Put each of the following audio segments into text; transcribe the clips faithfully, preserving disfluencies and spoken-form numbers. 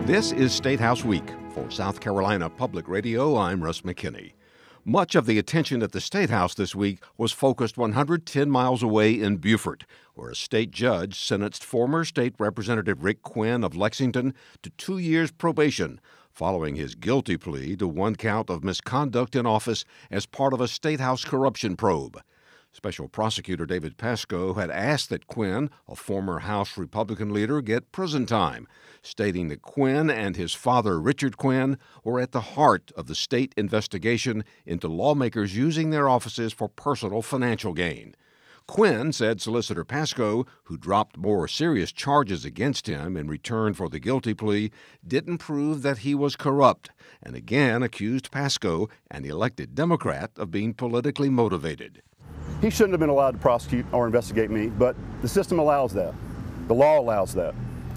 This is State House Week. For South Carolina Public Radio, I'm Russ McKinney. Much of the attention at the State House this week was focused one hundred ten miles away in Beaufort, where a state judge sentenced former State Representative Rick Quinn of Lexington to two years probation following his guilty plea to one count of misconduct in office as part of a State House corruption probe. Special Prosecutor David Pascoe had asked that Quinn, a former House Republican leader, get prison time, stating that Quinn and his father, Richard Quinn, were at the heart of the state investigation into lawmakers using their offices for personal financial gain. Quinn said Solicitor Pascoe, who dropped more serious charges against him in return for the guilty plea, didn't prove that he was corrupt, and again accused Pascoe, an elected Democrat, of being politically motivated. He shouldn't have been allowed to prosecute or investigate me, but the system allows that. The law allows that.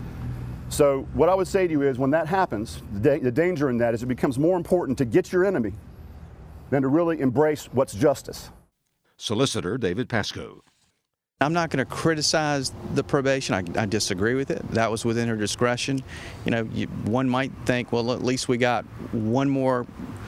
So what I would say to you is when that happens, the, da- the danger in that is it becomes more important to get your enemy than to really embrace what's justice. Solicitor David Pascoe. I'm not going to criticize the probation. I, I disagree with it. That was within her discretion. You know, you, one might think, well, at least we got one more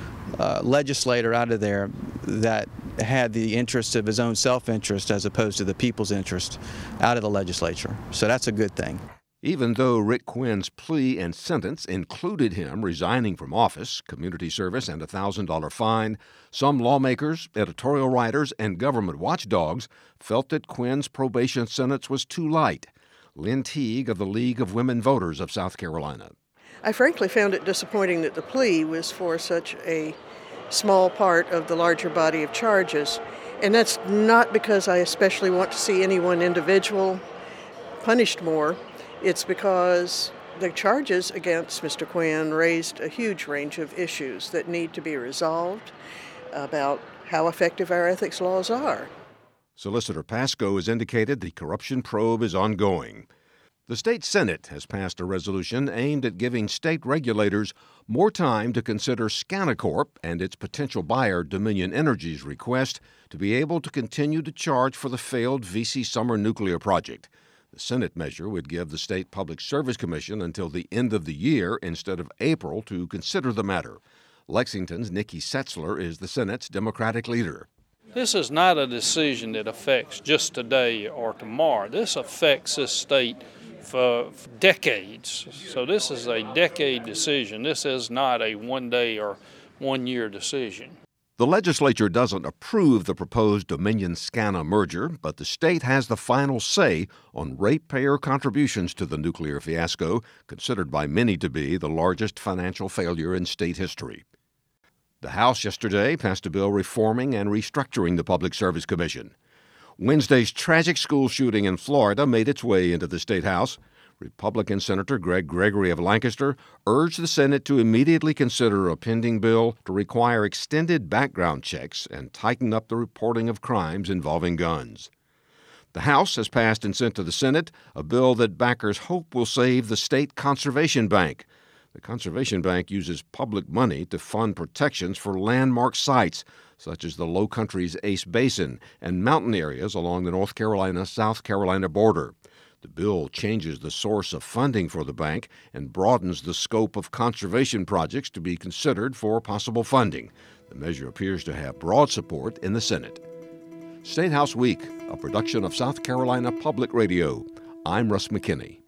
uh, legislator out of there that had the interest of his own self-interest as opposed to the people's interest out of the legislature. So that's a good thing. Even though Rick Quinn's plea and sentence included him resigning from office, community service, and a one thousand dollars fine, some lawmakers, editorial writers, and government watchdogs felt that Quinn's probation sentence was too light. Lynn Teague of the League of Women Voters of South Carolina. I frankly found it disappointing that the plea was for such a small part of the larger body of charges. And that's not because I especially want to see any one individual punished more. It's because the charges against Mister Quinn raised a huge range of issues that need to be resolved about how effective our ethics laws are. Solicitor Pascoe has indicated the corruption probe is ongoing. The state Senate has passed a resolution aimed at giving state regulators more time to consider Scanacorp and its potential buyer, Dominion Energy's request to be able to continue to charge for the failed V C Summer nuclear project. The Senate measure would give the State Public Service Commission until the end of the year instead of April to consider the matter. Lexington's Nikki Setzler is the Senate's Democratic leader. This is not a decision that affects just today or tomorrow. This affects this state for decades. So this is a decade decision. This is not a one-day or one-year decision. The legislature doesn't approve the proposed Dominion-Scana merger, but the state has the final say on ratepayer contributions to the nuclear fiasco, considered by many to be the largest financial failure in state history. The House yesterday passed a bill reforming and restructuring the Public Service Commission. Wednesday's tragic school shooting in Florida made its way into the State House. Republican Senator Greg Gregory of Lancaster urged the Senate to immediately consider a pending bill to require extended background checks and tighten up the reporting of crimes involving guns. The House has passed and sent to the Senate a bill that backers hope will save the State Conservation Bank. The Conservation Bank uses public money to fund protections for landmark sites, such as the Low Country's Ace Basin and mountain areas along the North Carolina-South Carolina border. The bill changes the source of funding for the bank and broadens the scope of conservation projects to be considered for possible funding. The measure appears to have broad support in the Senate. State House Week, a production of South Carolina Public Radio. I'm Russ McKinney.